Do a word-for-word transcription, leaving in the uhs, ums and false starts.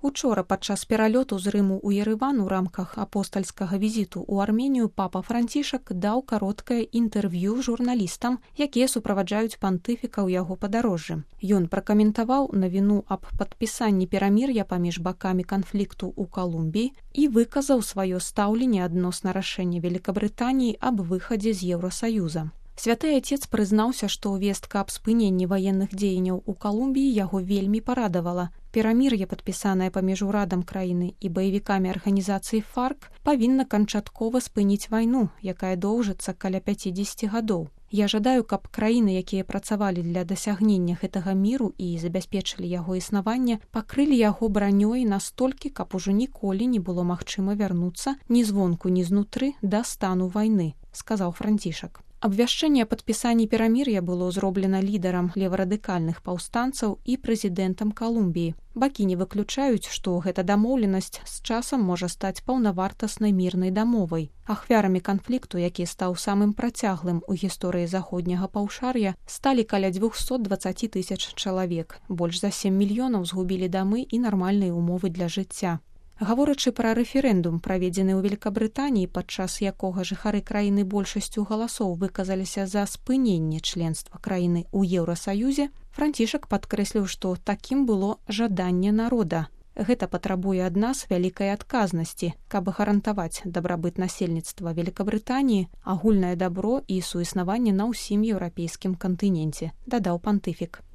Учора падчас пералёту з Рыму ў Ерэван у рамках апостальскага візіту ў Арменію папа Францішак даў кароткае інтэрв'ю журналістам, якія суправаджаюць пантыфіка ў яго падарожжы. Ён пракаментаваў навіну аб падпісанні перамір'я паміж бакамі канфлікту ў Калумбіі і выказаў сваё стаўленне адносна рашэння Великабрытаніі аб выхадзе з Еўрасаюза. Святы Отец прызнаўся, што вестка аб спыненні ваенных дзеянняў у Калумбіі яго вельмі парадавала. Перамір'е, падпісанае паміж урадам краіны і баевікамі арганізацыі фарк, павінна канчаткова спыніць вайну, якая доўжыцца каля пяцідзесяці гадоў. Я жадаю, каб краіны, якія працавалі для дасягнення гэтага міру і забяспечылі яго існаванне, пакрылі яго бранёй настолькі, каб ужо ніколі не было магчыма вярнуцца ні звонку, ні знутры да стану вайны, сказаў Францішак. Абвяшчэнне о падпісанні перамір'я было зроблена лідарам леварадыкальных паўстанцаў і прэзідэнтам Калумбіі. Бакі не выключаюць, што гэта дамоўленасць з часам можа стаць паўнавартаснай мірнай дамовай. Ахвярамі канфлікту, які стаў самым працяглым у гісторыі заходняга паўшар'я, сталі каля дзвюсот дваццаці тысяч чалавек. Больш за сем мільёнаў згубілі дамы і нармальныя ўмовы для жыцця. Гаворачы пра рэферэндум, праведзены ў Великабрытаніі, падчас якога жыхары краіны большасцю галасоў выказаліся за спыненне членства краіны ў Еўрасаюзе, Францішак падкрэсліў, што такім было жаданне народа. Гэта патрабуе ад нас вялікай адказнасці, каб гарантаваць дабрабыт насельніцтва Великабрытаніі, агульнае дабро і суіснаванне на ўсім еўрапейскім кантыненце, дадаў пантыфік.